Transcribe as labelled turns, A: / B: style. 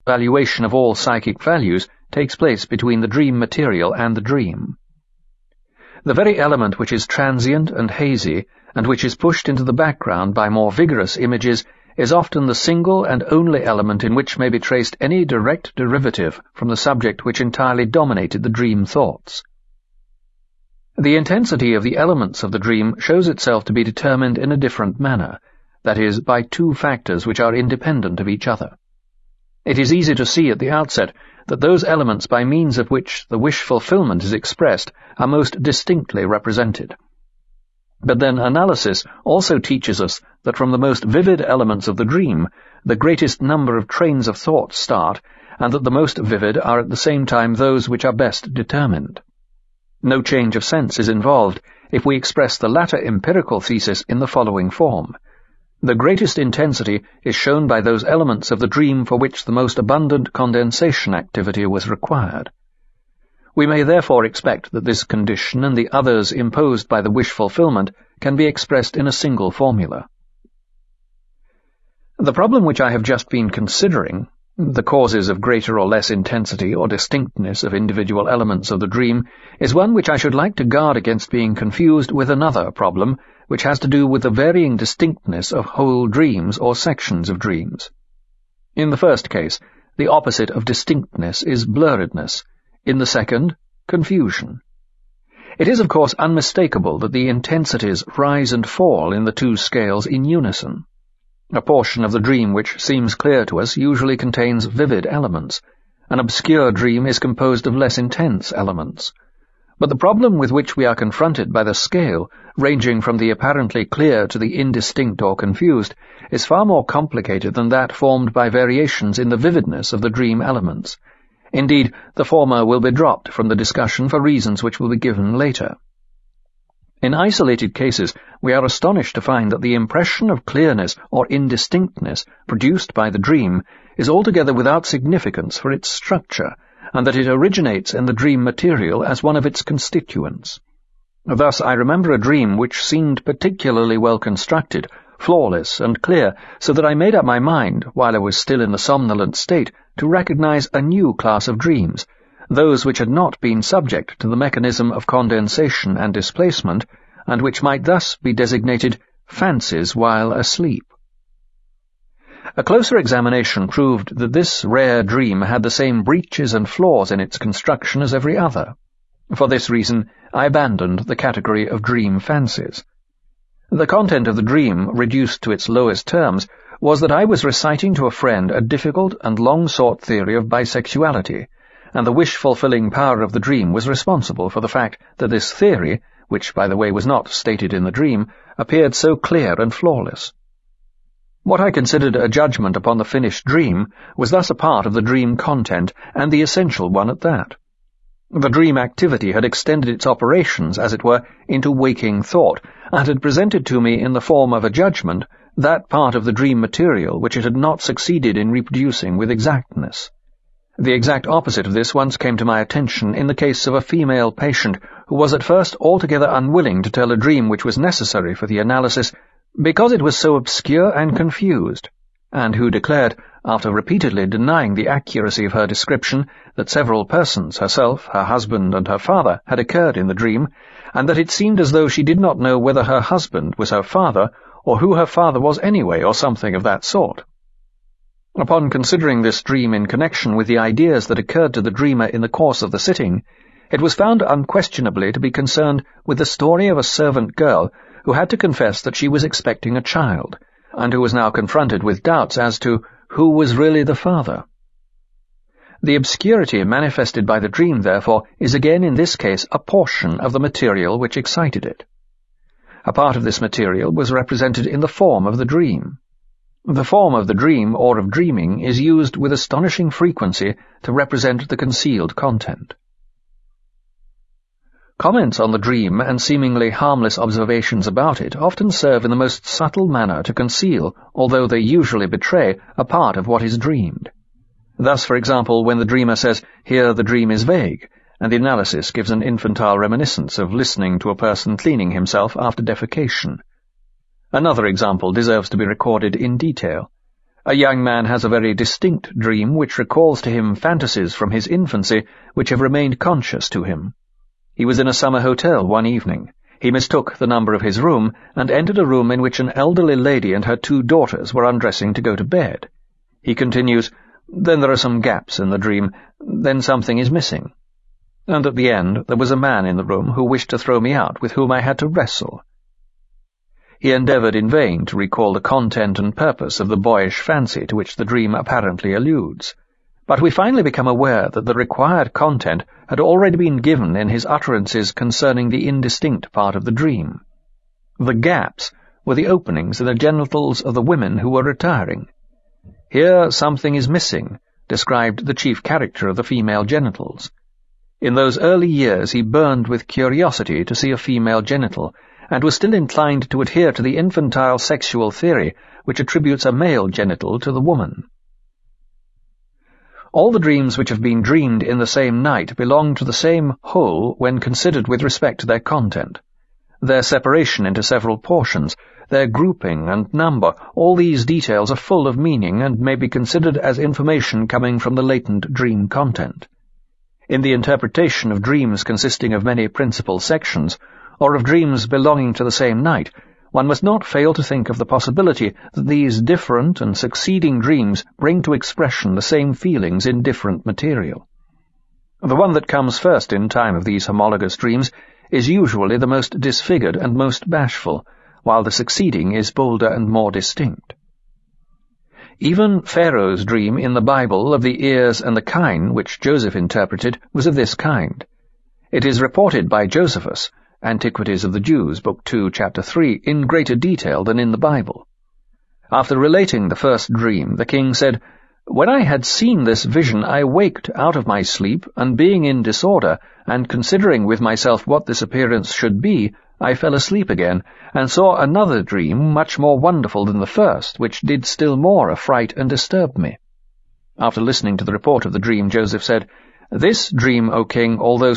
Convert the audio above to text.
A: valuation of all psychic values takes place between the dream material and the dream. The very element which is transient and hazy, and which is pushed into the background by more vigorous images, is often the single and only element in which may be traced any direct derivative from the subject which entirely dominated the dream thoughts. The intensity of the elements of the dream shows itself to be determined in a different manner, that is, by two factors which are independent of each other. It is easy to see at the outset that those elements by means of which the wish fulfillment is expressed are most distinctly represented. But then analysis also teaches us that from the most vivid elements of the dream, the greatest number of trains of thought start, and that the most vivid are at the same time those which are best determined. No change of sense is involved if we express the latter empirical thesis in the following form. The greatest intensity is shown by those elements of the dream for which the most abundant condensation activity was required. We may therefore expect that this condition and the others imposed by the wish fulfillment can be expressed in a single formula. The problem which I have just been considering, the causes of greater or less intensity or distinctness of individual elements of the dream, is one which I should like to guard against being confused with another problem, which has to do with the varying distinctness of whole dreams or sections of dreams. In the first case, the opposite of distinctness is blurredness. In the second, confusion. It is, of course, unmistakable that the intensities rise and fall in the two scales in unison. A portion of the dream which seems clear to us usually contains vivid elements. An obscure dream is composed of less intense elements. But the problem with which we are confronted by the scale, ranging from the apparently clear to the indistinct or confused, is far more complicated than that formed by variations in the vividness of the dream elements. Indeed, the former will be dropped from the discussion for reasons which will be given later. In isolated cases, we are astonished to find that the impression of clearness or indistinctness produced by the dream is altogether without significance for its structure, and that it originates in the dream material as one of its constituents. Thus, I remember a dream which seemed particularly well constructed, flawless and clear, so that I made up my mind, while I was still in the somnolent state, to recognize a new class of dreams, those which had not been subject to the mechanism of condensation and displacement, and which might thus be designated fancies while asleep. A closer examination proved that this rare dream had the same breaches and flaws in its construction as every other. For this reason, I abandoned the category of dream fancies. The content of the dream, reduced to its lowest terms, was that I was reciting to a friend a difficult and long-sought theory of bisexuality, and the wish-fulfilling power of the dream was responsible for the fact that this theory, which, by the way, was not stated in the dream, appeared so clear and flawless. What I considered a judgment upon the finished dream was thus a part of the dream content, and the essential one at that. The dream activity had extended its operations, as it were, into waking thought, and had presented to me in the form of a judgment that part of the dream material which it had not succeeded in reproducing with exactness. The exact opposite of this once came to my attention in the case of a female patient who was at first altogether unwilling to tell a dream which was necessary for the analysis because it was so obscure and confused, and who declared, after repeatedly denying the accuracy of her description, that several persons, herself, her husband, and her father, had occurred in the dream, and that it seemed as though she did not know whether her husband was her father, or who her father was anyway, or something of that sort. Upon considering this dream in connection with the ideas that occurred to the dreamer in the course of the sitting, it was found unquestionably to be concerned with the story of a servant girl who had to confess that she was expecting a child, and who was now confronted with doubts as to who was really the father. The obscurity manifested by the dream, therefore, is again in this case a portion of the material which excited it. A part of this material was represented in the form of the dream. The form of the dream or of dreaming is used with astonishing frequency to represent the concealed content. Comments on the dream and seemingly harmless observations about it often serve in the most subtle manner to conceal, although they usually betray, a part of what is dreamed. Thus, for example, when the dreamer says, "Here the dream is vague," and the analysis gives an infantile reminiscence of listening to a person cleaning himself after defecation. Another example deserves to be recorded in detail. A young man has a very distinct dream which recalls to him fantasies from his infancy which have remained conscious to him. He was in a summer hotel one evening. He mistook the number of his room and entered a room in which an elderly lady and her 2 daughters were undressing to go to bed. He continues, "Then there are some gaps in the dream, then something is missing. And at the end there was a man in the room who wished to throw me out, with whom I had to wrestle." He endeavoured in vain to recall the content and purpose of the boyish fancy to which the dream apparently alludes, but we finally become aware that the required content had already been given in his utterances concerning the indistinct part of the dream. The gaps were the openings in the genitals of the women who were retiring. Here something is missing described the chief character of the female genitals. In those early years he burned with curiosity to see a female genital, and was still inclined to adhere to the infantile sexual theory which attributes a male genital to the woman. All the dreams which have been dreamed in the same night belong to the same whole when considered with respect to their content. Their separation into several portions, their grouping and number, all these details are full of meaning and may be considered as information coming from the latent dream content. In the interpretation of dreams consisting of many principal sections, or of dreams belonging to the same night, one must not fail to think of the possibility that these different and succeeding dreams bring to expression the same feelings in different material. The one that comes first in time of these homologous dreams is usually the most disfigured and most bashful, while the succeeding is bolder and more distinct. Even Pharaoh's dream in the Bible of the ears and the kine, which Joseph interpreted, was of this kind. It is reported by Josephus, Antiquities of the Jews, Book 2, Chapter 3, in greater detail than in the Bible. After relating the first dream, the king said, "When I had seen this vision, I waked out of my sleep, and being in disorder, and considering with myself what this appearance should be, I fell asleep again, and saw another dream much more wonderful than the first, which did still more affright and disturb me." After listening to the report of the dream, Joseph said, "This dream, O king, although